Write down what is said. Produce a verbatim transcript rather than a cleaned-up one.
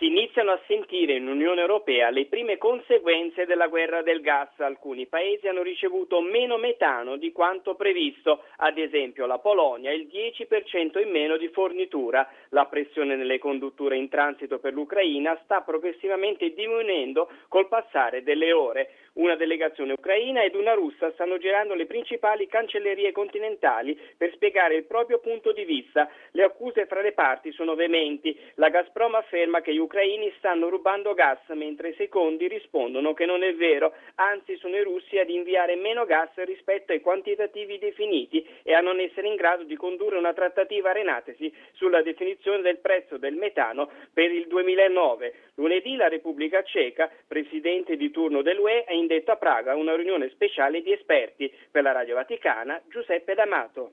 Si iniziano a sentire in Unione Europea le prime conseguenze della guerra del gas. Alcuni paesi hanno ricevuto meno metano di quanto previsto, ad esempio la Polonia il dieci per cento in meno di fornitura. La pressione nelle condutture in transito per l'Ucraina sta progressivamente diminuendo col passare delle ore. Una delegazione ucraina ed una russa stanno girando le principali cancellerie continentali per spiegare il proprio punto di vista. Le accuse fra le parti sono veementi. La Gazprom afferma che gli ucraini stanno rubando gas, mentre i secondi rispondono che non è vero, anzi sono i russi ad inviare meno gas rispetto ai quantitativi definiti e a non essere in grado di condurre una trattativa arenatesi sulla definizione del prezzo del metano per il duemilanove. Lunedì la Repubblica Ceca, presidente di turno dell'U E, ha indetto a Praga una riunione speciale di esperti. Per la Radio Vaticana, Giuseppe D'Amato.